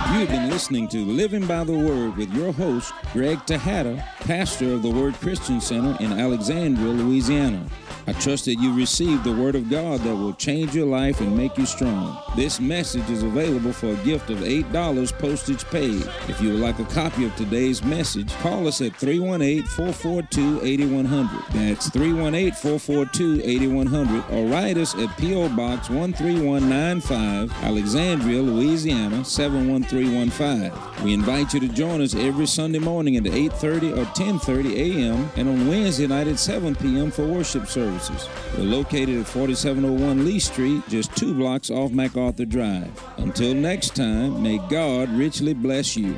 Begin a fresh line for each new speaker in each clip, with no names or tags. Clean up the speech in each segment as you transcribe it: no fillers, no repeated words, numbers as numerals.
You've been listening to Living by the Word with your host, Greg Tejada, pastor of the Word Christian Center in Alexandria, Louisiana. I trust that you received the Word of God that will change your life and make you strong. This message is available for a gift of $8 postage paid. If you would like a copy of today's message, call us at 318-442-8100. That's 318-442-8100, or write us at P.O. Box 13195, Alexandria, Louisiana, 71315. We invite you to join us every Sunday morning at 8:30 or 10:30 a.m. and on Wednesday night at 7 p.m. for worship services. We're located at 4701 Lee Street, just 2 blocks off MacArthur Drive. Until next time, may God richly bless you.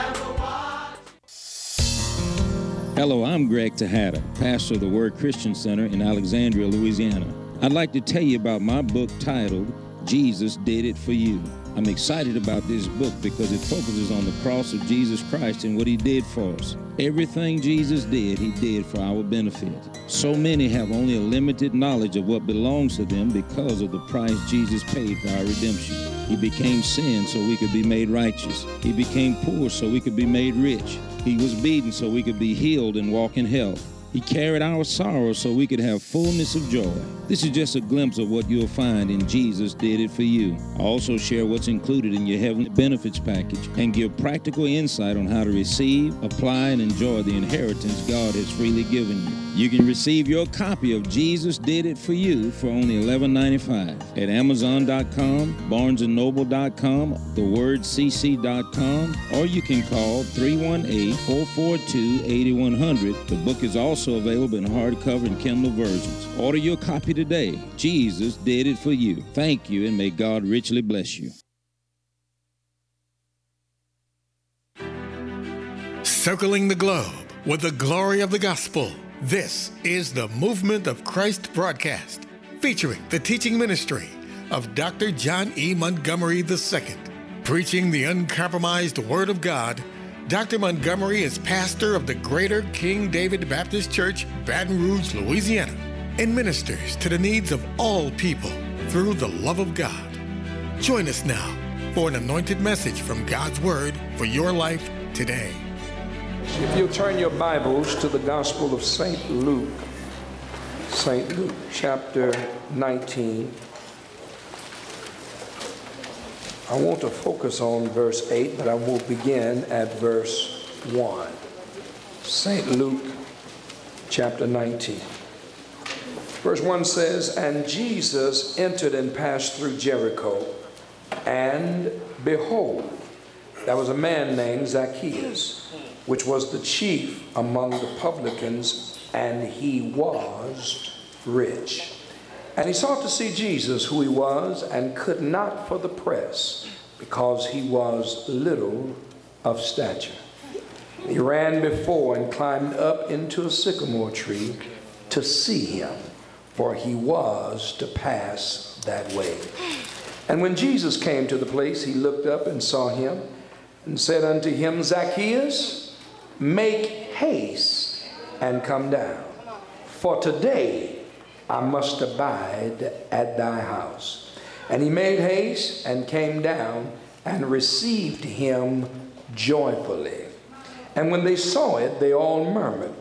Hello, I'm Greg Tejada, pastor of the Word Christian Center in Alexandria, Louisiana. I'd like to tell you about my book titled, Jesus Did It For You. I'm excited about this book because it focuses on the cross of Jesus Christ and what He did for us. Everything Jesus did, He did for our benefit. So many have only a limited knowledge of what belongs to them because of the price Jesus paid for our redemption. He became sin so we could be made righteous. He became poor so we could be made rich. He was beaten so we could be healed and walk in health. He carried our sorrows so we could have fullness of joy. This is just a glimpse of what you'll find in Jesus Did It For You. I also share what's included in your heavenly benefits package and give practical insight on how to receive, apply, and enjoy the inheritance God has freely given you. You can receive your copy of Jesus Did It For You for only $11.95 at Amazon.com, BarnesandNoble.com, TheWordCC.com, or you can call 318-442-8100. The book is also available in hardcover and Kindle versions. Order your copy today. Jesus Did It For You. Thank you, and may God richly bless you.
Circling the globe with the glory of the gospel. This is the Movement of Christ broadcast, featuring the teaching ministry of Dr. John E. Montgomery II. Preaching the uncompromised Word of God, Dr. Montgomery is pastor of the Greater King David Baptist Church, Baton Rouge, Louisiana, and ministers to the needs of all people through the love of God. Join us now for an anointed message from God's Word for your life today.
If you'll turn your Bibles to the Gospel of St. Luke chapter 19. I want to focus on verse 8, but I will begin at verse 1. St. Luke chapter 19. Verse 1 says, "And Jesus entered and passed through Jericho, and behold, there was a man named Zacchaeus, which was the chief among the publicans, and he was rich. And he sought to see Jesus, who he was, and could not for the press, because he was little of stature. He ran before and climbed up into a sycamore tree to see him, for he was to pass that way. And when Jesus came to the place, he looked up and saw him, and said unto him, Zacchaeus, make haste and come down, for today I must abide at thy house. And he made haste and came down and received him joyfully. And when they saw it, they all murmured,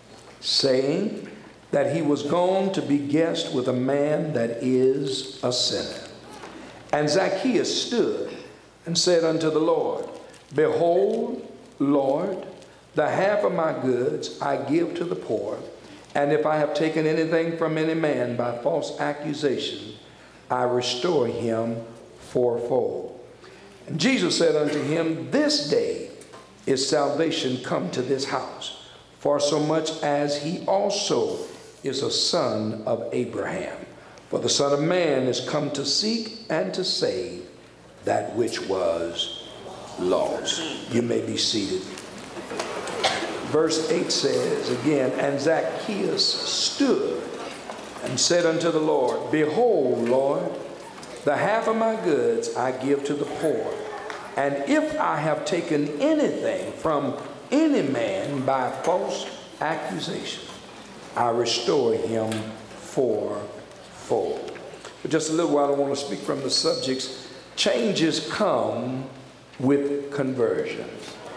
saying that he was gone to be guest with a man that is a sinner. And Zacchaeus stood and said unto the Lord, Behold, Lord, the half of my goods I give to the poor, and if I have taken anything from any man by false accusation, I restore him fourfold. And Jesus said unto him, This day is salvation come to this house, for so much as he also is a son of Abraham. For the Son of Man is come to seek and to save that which was lost." You may be seated. Verse 8 says again, "And Zacchaeus stood and said unto the Lord, Behold, Lord, the half of my goods I give to the poor. And if I have taken anything from any man by false accusation, I restore him fourfold." For just a little while, I want to speak from the subjects. Changes come with conversion.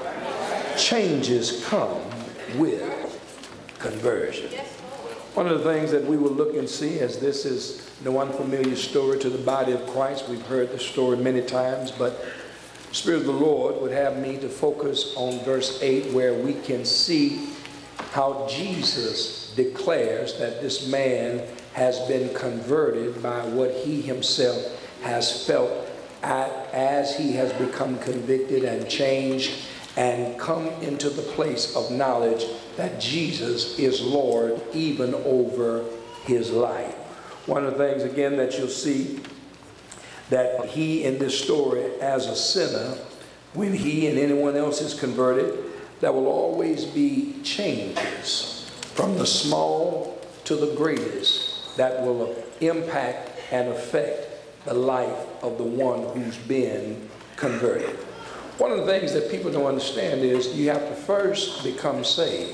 Changes come with conversion. One of the things that we will look and see, as this is no unfamiliar story to the body of Christ, we've heard the story many times, but the Spirit of the Lord would have me to focus on verse 8, where we can see how Jesus declares that this man has been converted by what he himself has felt as he has become convicted and changed and come into the place of knowledge that Jesus is Lord even over his life. One of the things, again, that you'll see, that he in this story as a sinner, when he and anyone else is converted, there will always be changes from the small to the greatest that will impact and affect the life of the one who's been converted. One of the things that people don't understand is you have to first become saved.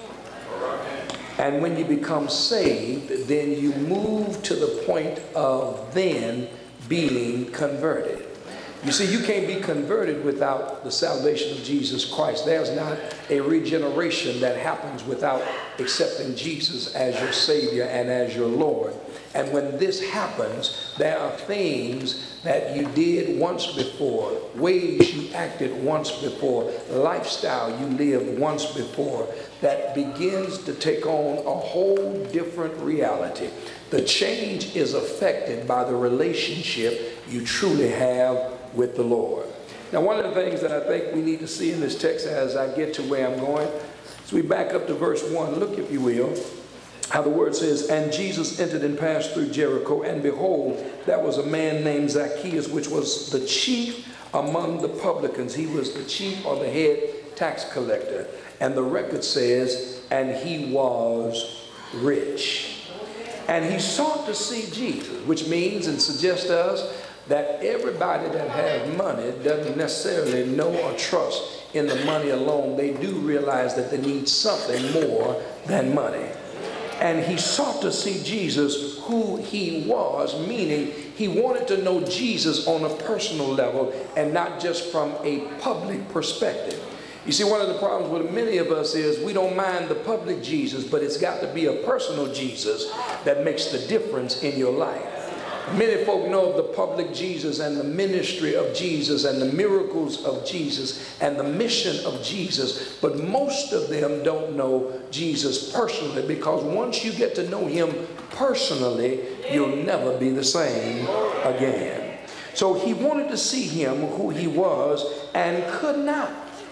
And when you become saved, then you move to the point of then being converted. You see, you can't be converted without the salvation of Jesus Christ. There's not a regeneration that happens without accepting Jesus as your Savior and as your Lord. And when this happens, there are things that you did once before, ways you acted once before, lifestyle you lived once before, that begins to take on a whole different reality. The change is affected by the relationship you truly have with the Lord. Now, one of the things that I think we need to see in this text as I get to where I'm going, as we back up to verse 1, look, if you will, how the word says, "And Jesus entered and passed through Jericho, and behold, there was a man named Zacchaeus, which was the chief among the publicans." He was the chief or the head tax collector. And the record says, and he was rich. And he sought to see Jesus, which means and suggests to us that everybody that has money doesn't necessarily know or trust in the money alone. They do realize that they need something more than money. And he sought to see Jesus, who he was, meaning he wanted to know Jesus on a personal level and not just from a public perspective. You see, one of the problems with many of us is we don't mind the public Jesus, but it's got to be a personal Jesus that makes the difference in your life. Many folk know of the public Jesus and the ministry of Jesus and the miracles of Jesus and the mission of Jesus, but most of them don't know Jesus personally, because once you get to know him personally, you'll never be the same again. So he wanted to see him, who he was, and could not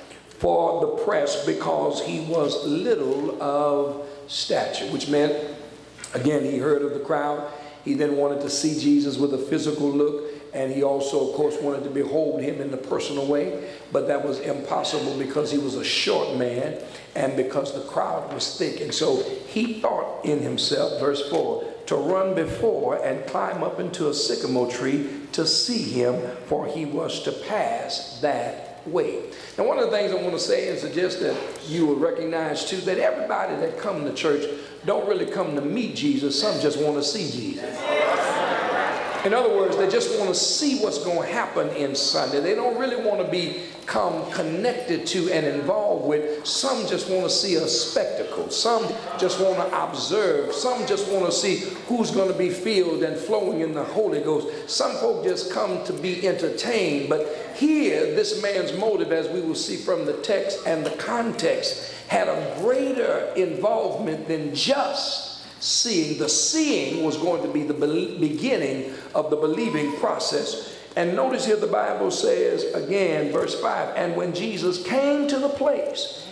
for the press, because he was little of stature, which meant, again, he heard of the crowd. He then wanted to see Jesus with a physical look, and he also, of course, wanted to behold him in the personal way, but that was impossible because he was a short man and because the crowd was thick. And so he thought in himself, verse 4, to run before and climb up into a sycamore tree to see him, for he was to pass that way. Now, one of the things I want to say and suggest that you will recognize too, that everybody that come to church don't really come to meet Jesus. Some just want to see Jesus. In other words, they just want to see what's going to happen in Sunday. They don't really want to become connected to and involved with. Some just want to see a spectacle. Some just want to observe. Some just want to see who's going to be filled and flowing in the Holy Ghost. Some folk just come to be entertained. But here, this man's motive, as we will see from the text and the context, had a greater involvement than just seeing. The seeing was going to be the beginning of the believing process. And notice here the Bible says, again, verse 5, and when Jesus came to the place,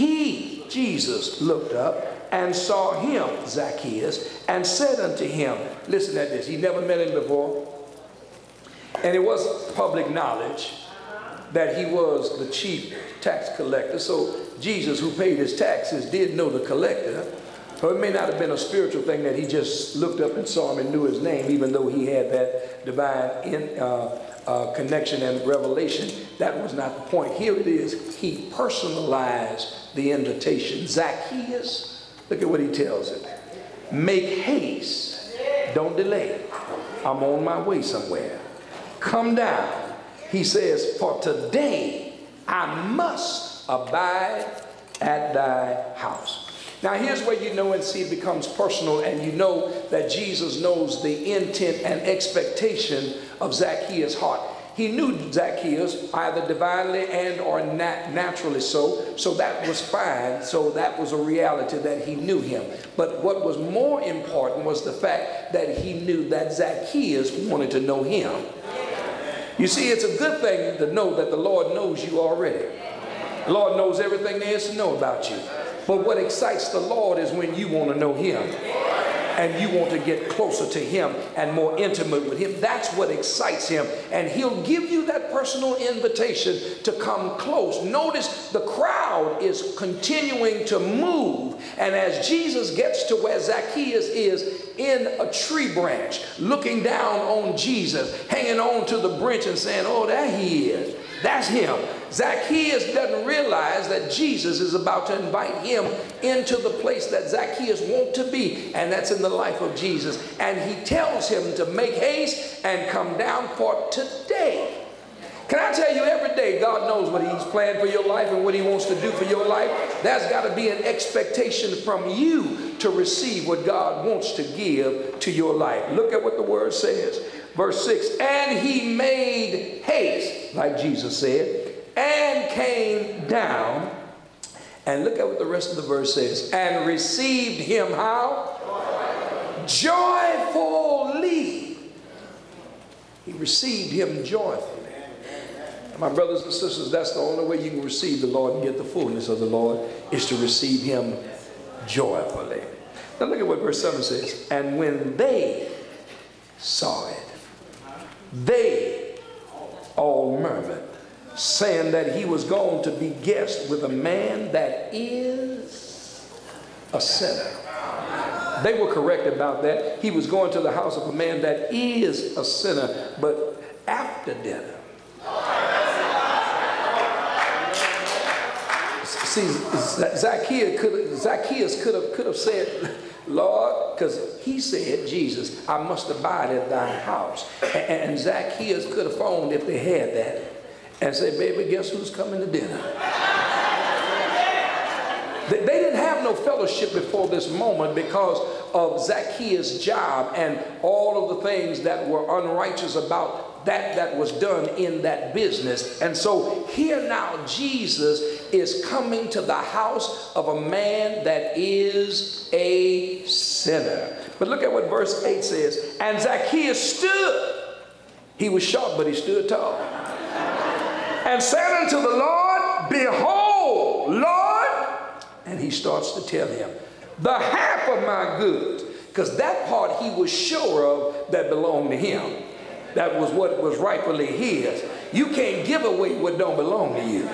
Jesus, looked up and saw him, Zacchaeus, and said unto him, listen at this, he never met him before, and it was public knowledge that he was the chief tax collector. So Jesus, who paid his taxes, did know the collector. So it may not have been a spiritual thing that he just looked up and saw him and knew his name, even though he had that divine connection and revelation. That was not the point. Here it is. He personalized the invitation. Zacchaeus, look at what he tells him. Make haste. Don't delay. I'm on my way somewhere. Come down He says, for today I must abide at thy house. Now here's where you know and see it becomes personal, and you know that Jesus knows the intent and expectation of Zacchaeus' heart. He knew Zacchaeus either divinely and or naturally so that was fine. So that was a reality that he knew him. But what was more important was the fact that he knew that Zacchaeus wanted to know him. You see, it's a good thing to know that the Lord knows you already. The Lord knows everything there is to know about you. But what excites the Lord is when you want to know him and you want to get closer to him and more intimate with him. That's what excites him. And he'll give you that personal invitation to come close. Notice the crowd is continuing to move. And as Jesus gets to where Zacchaeus is in a tree branch, looking down on Jesus, hanging on to the branch and saying, oh, there he is. That's him. Zacchaeus doesn't realize that Jesus is about to invite him into the place that Zacchaeus wants to be, and that's in the life of Jesus. And he tells him to make haste and come down for today. Can I tell you, every day God knows what he's planned for your life and what he wants to do for your life. There's got to be an expectation from you to receive what God wants to give to your life. Look at what the word says. Verse 6, and he made haste, like Jesus said, and came down. And look at what the rest of the verse says. And received him how? Joyfully. He received him joyfully. My brothers and sisters, that's the only way you can receive the Lord and get the fullness of the Lord, is to receive him joyfully. Now look at what verse 7 says. And when they saw it, they all murmured, saying that he was going to be guest with a man that is a sinner. They were correct about that. He was going to the house of a man that is a sinner, but after dinner. See, Zacchaeus could have said, Lord, because he said, Jesus, I must abide at thy house. And Zacchaeus could have phoned if they had that and said, baby, guess who's coming to dinner? They didn't have no fellowship before this moment because of Zacchaeus' job and all of the things that were unrighteous about that was done in that business. And so here now Jesus is coming to the house of a man that is a sinner. But look at what verse 8 says. And Zacchaeus stood. He was short, but he stood tall. And said unto the Lord, behold, Lord. And he starts to tell him, the half of my goods. Because that part he was sure of that belonged to him. That was what was rightfully his. You can't give away what don't belong to you.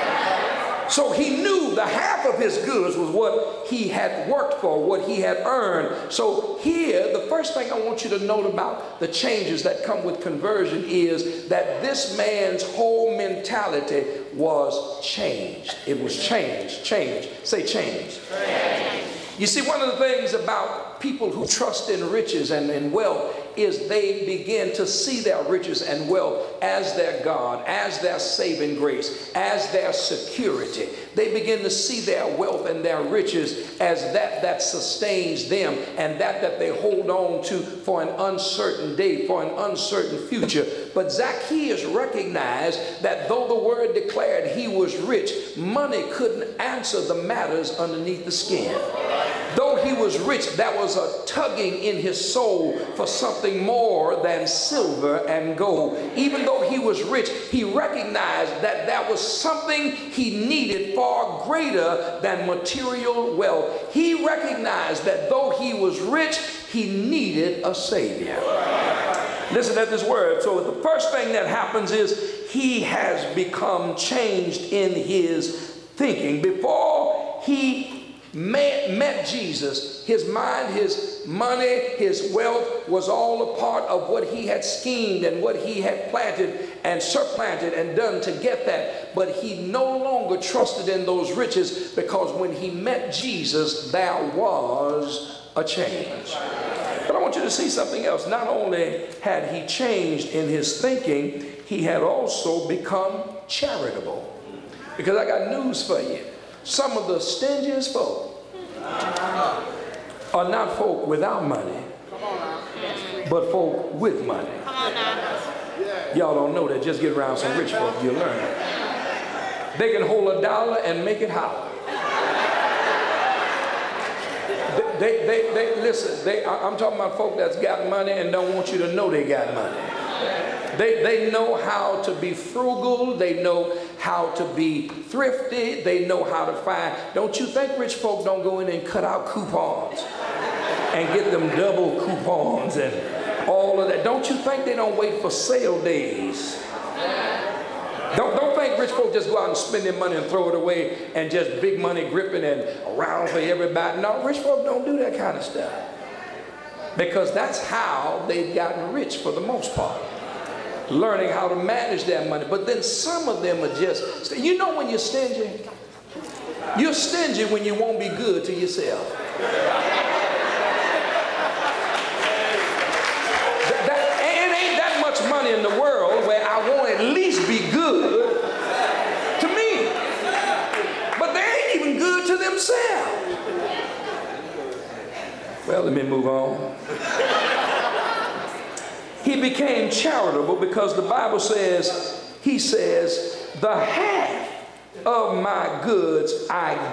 So he knew the half of his goods was what he had worked for, what he had earned. So here, the first thing I want you to note about the changes that come with conversion is that this man's whole mentality was changed. It was changed. Say change. You see, one of the things about people who trust in riches and wealth is they begin to see their riches and wealth as their God, as their saving grace, as their security. They begin to see their wealth and their riches as that sustains them and that they hold on to for an uncertain day, for an uncertain future. But Zacchaeus recognized that though the word declared he was rich, money couldn't answer the matters underneath the skin. Though he was rich, there was a tugging in his soul for something more than silver and gold. Even though he was rich, he recognized that there was something he needed far greater than material wealth. He recognized that though he was rich, he needed a Savior. Listen at this word. So the first thing that happens is he has become changed in his thinking. Before he met Jesus, his mind, his money, his wealth was all a part of what he had schemed and what he had planted and supplanted and done to get that. But he no longer trusted in those riches, because when he met Jesus, there was a change. But I want you to see something else. Not only had he changed in his thinking, he had also become charitable. Because I got news for you. Some of the stingiest folk are not folk without money, but folk with money. Y'all don't know that. Just get around some rich folk, you'll learn it. They can hold a dollar and make it holler. Listen, I'm talking about folk that's got money and don't want you to know they got money. They know how to be frugal. They know how to be thrifty. They know how to find. Don't you think rich folk don't go in and cut out coupons and get them double coupons and all of that? Don't you think they don't wait for sale days? Don't think rich folk just go out and spend their money and throw it away and just big money gripping and around for everybody. No, rich folk don't do that kind of stuff. Because that's how they've gotten rich for the most part. Learning how to manage their money. But then some of them are just, you know when you're stingy? You're stingy when you won't be good to yourself. It ain't that much money in the world where I won't at least be good to me. But they ain't even good to themselves. Well, let me move on. He became charitable because the Bible says, he says, the half of my goods I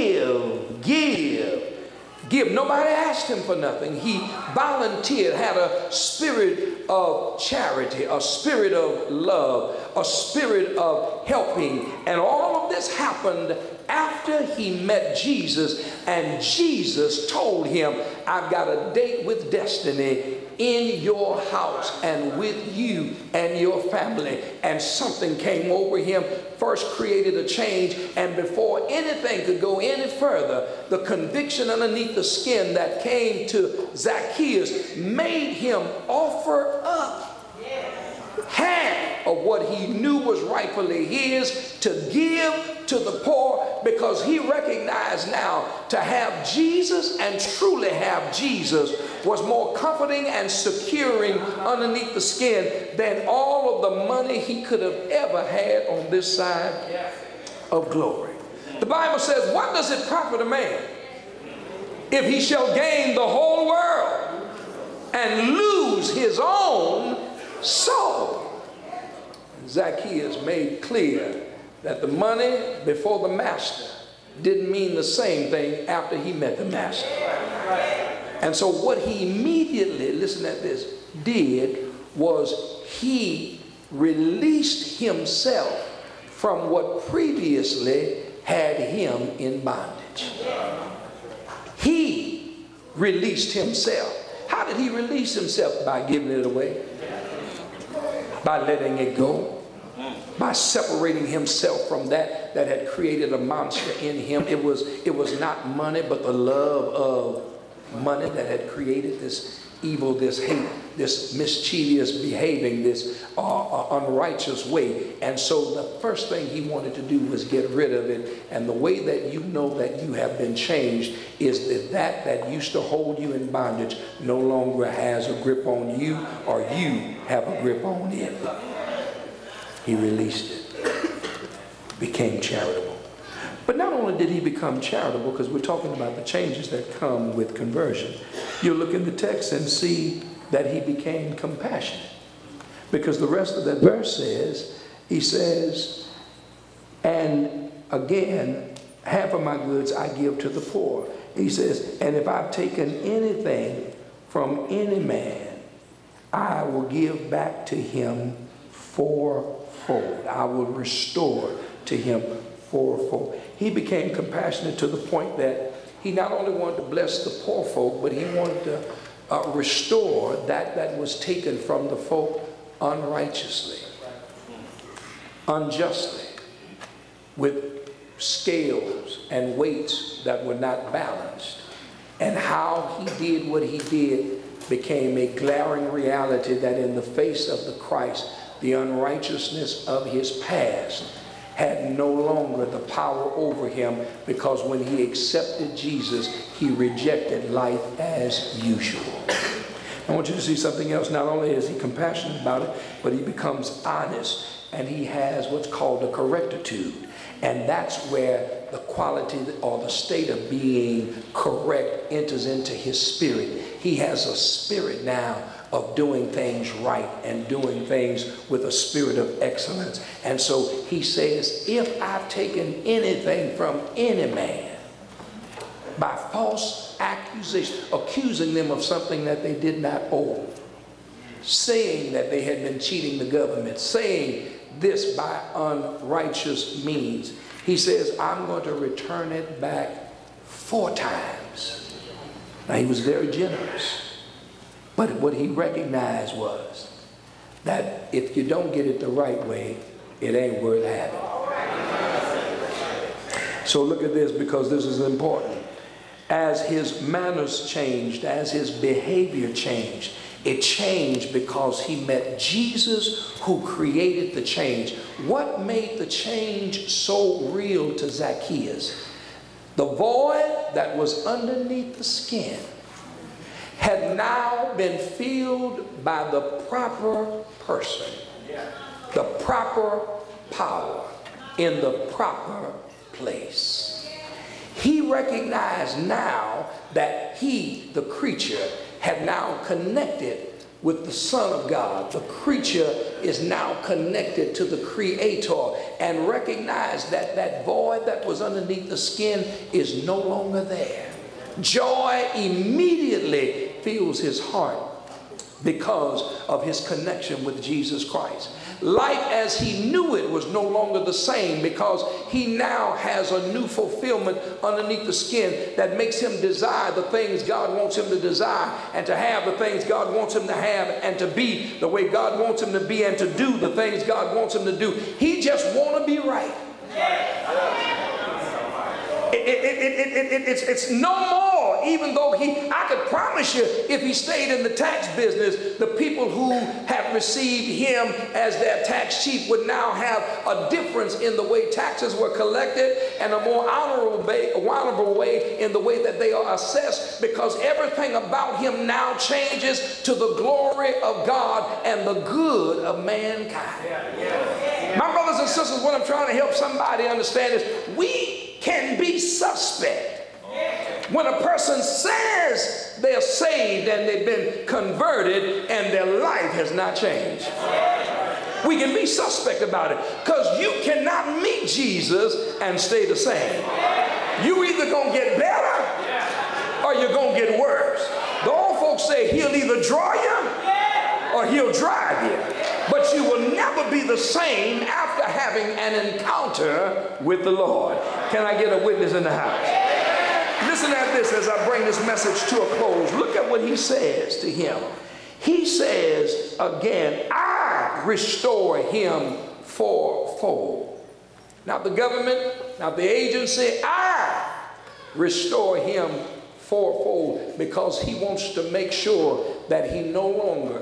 give. Nobody asked him for nothing. He volunteered, had a spirit of charity, a spirit of love, a spirit of helping. And all of this happened after he met Jesus, and Jesus told him, I've got a date with destiny in your house and with you and your family. And something came over him, first created a change, and before anything could go any further, the conviction underneath the skin that came to Zacchaeus made him offer up half of what he knew was rightfully his to give to the poor, because he recognized now to have Jesus and truly have Jesus was more comforting and securing underneath the skin than all of the money he could have ever had on this side of glory. The Bible says, what does it profit a man if he shall gain the whole world and lose his own soul? Zacchaeus made clear that the money before the master didn't mean the same thing after he met the master. And so what he immediately, listen at this, did was he released himself from what previously had him in bondage. He released himself. How did he release himself? By giving it away, by letting it go, by separating himself from that had created a monster in him. It was not money, but the love of money that had created this evil, this hate, this mischievous behaving, this unrighteous way. And so the first thing he wanted to do was get rid of it. And the way that you know that you have been changed is that used to hold you in bondage no longer has a grip on you, or you have a grip on it. He released it, became charitable. But not only did he become charitable, because we're talking about the changes that come with conversion. You look in the text and see that he became compassionate. Because the rest of that verse says, he says, and again, half of my goods I give to the poor. He says, and if I've taken anything from any man, I will give back to him fourfold. I will restore to him fourfold. He became compassionate to the point that he not only wanted to bless the poor folk, but he wanted to restore that was taken from the folk unrighteously, unjustly, with scales and weights that were not balanced. And how he did what he did became a glaring reality that in the face of the Christ, the unrighteousness of his past had no longer the power over him, because when he accepted Jesus, he rejected life as usual. I want you to see something else. Not only is he compassionate about it, but he becomes honest, and he has what's called a correctitude. And that's where the quality or the state of being correct enters into his spirit. He has a spirit now of doing things right and doing things with a spirit of excellence. And so he says, if I've taken anything from any man by false accusation, accusing them of something that they did not owe, saying that they had been cheating the government, saying this by unrighteous means, he says, I'm going to return it back 4 times. Now, he was very generous. But what he recognized was that if you don't get it the right way, it ain't worth having. So look at this, because this is important. As his manners changed, as his behavior changed, it changed because he met Jesus, who created the change. What made the change so real to Zacchaeus? The void that was underneath the skin had now been filled by the proper person, the proper power, in the proper place. He recognized now that he, the creature, had now connected with the Son of God. The creature is now connected to the Creator, and recognized that that void that was underneath the skin is no longer there. Joy immediately fills his heart because of his connection with Jesus Christ. Life as he knew it was no longer the same, because he now has a new fulfillment underneath the skin that makes him desire the things God wants him to desire, and to have the things God wants him to have, and to be the way God wants him to be, and to do the things God wants him to do. He just wants to be right. It's no more, even though I could promise you, if he stayed in the tax business, the people who have received him as their tax chief would now have a difference in the way taxes were collected, and a more honorable way in the way that they are assessed, because everything about him now changes to the glory of God and the good of mankind. My brothers and sisters, what I'm trying to help somebody understand is, we can be suspect when a person says they're saved and they've been converted and their life has not changed. We can be suspect about it, because you cannot meet Jesus and stay the same. You either gonna get better or you're gonna get worse. The old folks say he'll either draw you or he'll drive you, but you will never be the same after having an encounter with the Lord. Can I get a witness in the house? Listen at this as I bring this message to a close. Look at what he says to him. He says again, I restore him fourfold. Not the government, not the agency. I restore him fourfold, because he wants to make sure that he no longer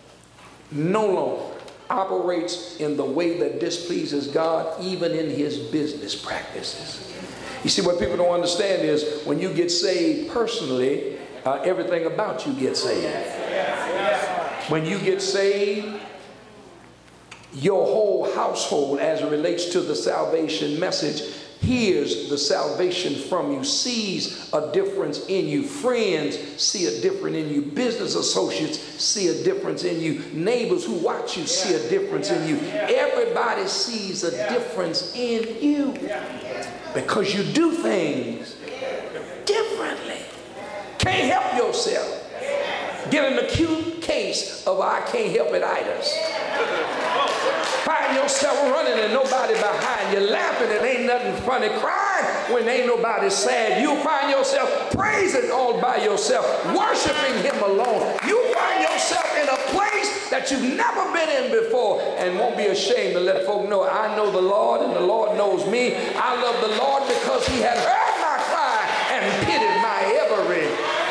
operates in the way that displeases God, even in his business practices. You see, what people don't understand is, when you get saved personally, everything about you gets saved. When you get saved, your whole household, as it relates to the salvation message, hears the salvation from you, sees a difference in you. Friends see a difference in you. Business associates see a difference in you. Neighbors who watch you see a difference in you. Everybody sees a difference in you, because you do things differently. Can't help yourself. Get an acute case of I can't help it-itis. Find yourself running and nobody behind you, laughing and ain't nothing funny, crying when ain't nobody sad. You find yourself praising all by yourself, worshiping him alone. You find yourself in a place that you've never been in before, and won't be ashamed to let folk know, I know the Lord and the Lord knows me. I love the Lord because he had heard my cry and pitied my every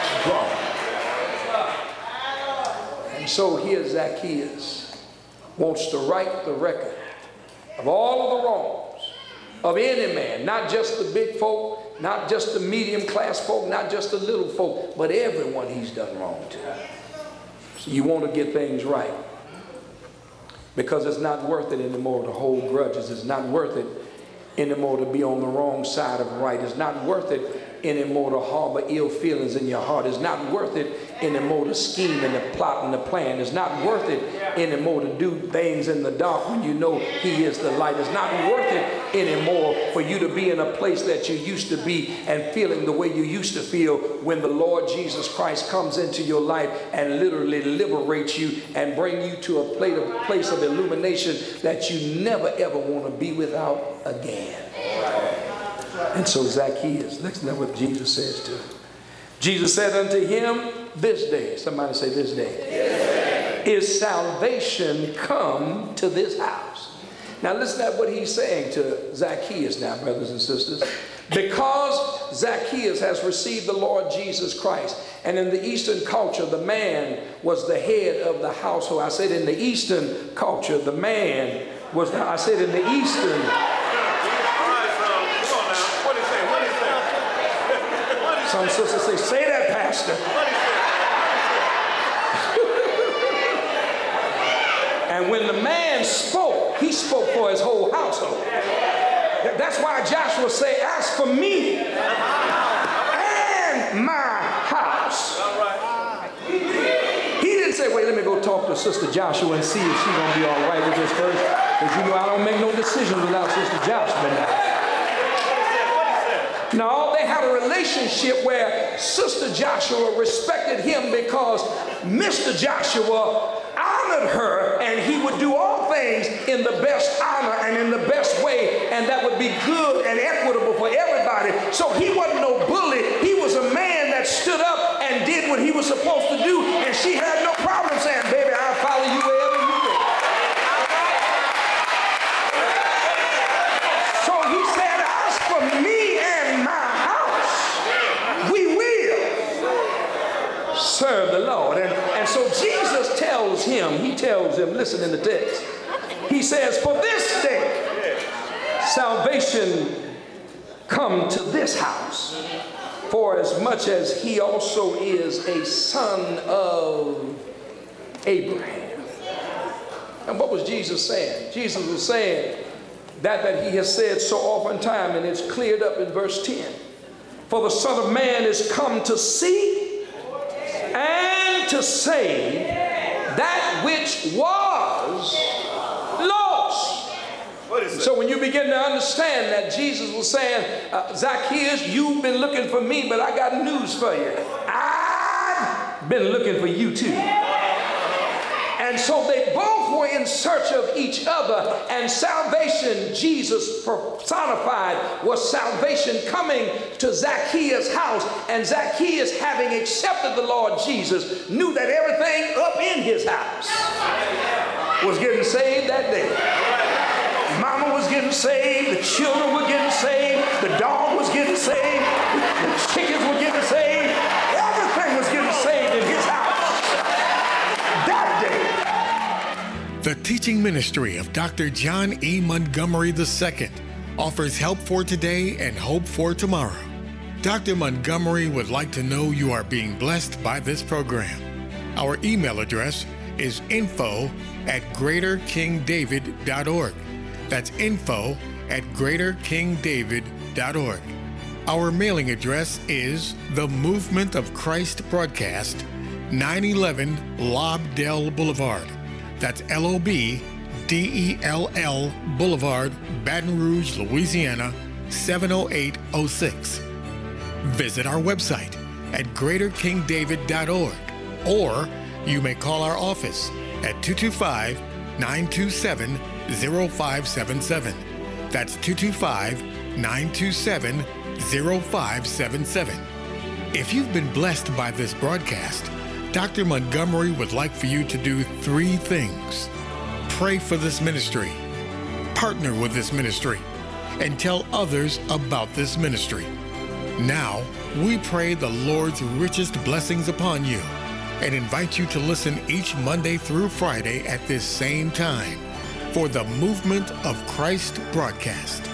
groan. And so here Zacchaeus wants to right the record of all of the wrongs of any man, not just the big folk, not just the medium class folk, not just the little folk, but everyone he's done wrong to. So you want to get things right. Because it's not worth it anymore to hold grudges. It's not worth it anymore to be on the wrong side of right. It's not worth it anymore to harbor ill feelings in your heart. It's not worth it anymore to scheme and to plot and to plan. It's not worth it anymore to do things in the dark when you know He is the light. It's not worth it anymore for you to be in a place that you used to be and feeling the way you used to feel when the Lord Jesus Christ comes into your life and literally liberates you and bring you to a place of illumination that you never ever want to be without again. And so Zacchaeus, listen to what Jesus says to him. Jesus said unto him, this day, somebody say this day, is salvation come to this house. Now listen to what he's saying to Zacchaeus now, brothers and sisters. Because Zacchaeus has received the Lord Jesus Christ, and in the Eastern culture, the man was the head of the household. I said in the Eastern culture, the man was the, I said in the Eastern Some sisters say that, Pastor. And when the man spoke, he spoke for his whole household. That's why Joshua said, as for me and my house. He didn't say, wait, let me go talk to Sister Joshua and see if she's going to be all right with this first. Because you know I don't make no decisions without Sister Joshua. No, they had a relationship where Sister Joshua respected him because Mr. Joshua honored her, and he would do all things in the best honor and in the best way, and that would be good and equitable for everybody. So he wasn't no bully. He was a man that stood up and did what he was supposed to do, and she had no problem saying, baby, I'll follow you wherever you go. So he said, as for me, serve the Lord. And so Jesus tells him, listen in the text, he says, for this day salvation come to this house, for as much as he also is a son of Abraham. And what was Jesus saying? Jesus was saying that he has said so oftentimes, and it's cleared up in verse 10. For the Son of Man is come to seek and to save that which was lost. So when you begin to understand that Jesus was saying, Zacchaeus, you've been looking for me, but I got news for you. I've been looking for you too. And so they both were in search of each other, and salvation, Jesus personified, was salvation coming to Zacchaeus' house. And Zacchaeus, having accepted the Lord Jesus, knew that everything up in his house was getting saved that day. Mama was getting saved, the children were getting saved, the dog was getting saved, the chickens were getting saved, everything was getting saved in his house.
The teaching ministry of Dr. John E. Montgomery II offers help for today and hope for tomorrow. Dr. Montgomery would like to know you are being blessed by this program. Our email address is info@greaterkingdavid.org. That's info@greaterkingdavid.org. Our mailing address is The Movement of Christ Broadcast, 911 Lobdell Boulevard. That's LOBDELL Boulevard, Baton Rouge, Louisiana, 70806. Visit our website at greaterkingdavid.org, or you may call our office at 225-927-0577. That's 225-927-0577. If you've been blessed by this broadcast, Dr. Montgomery would like for you to do 3 things. Pray for this ministry, partner with this ministry, and tell others about this ministry. Now, we pray the Lord's richest blessings upon you and invite you to listen each Monday through Friday at this same time for the Movement of Christ broadcast.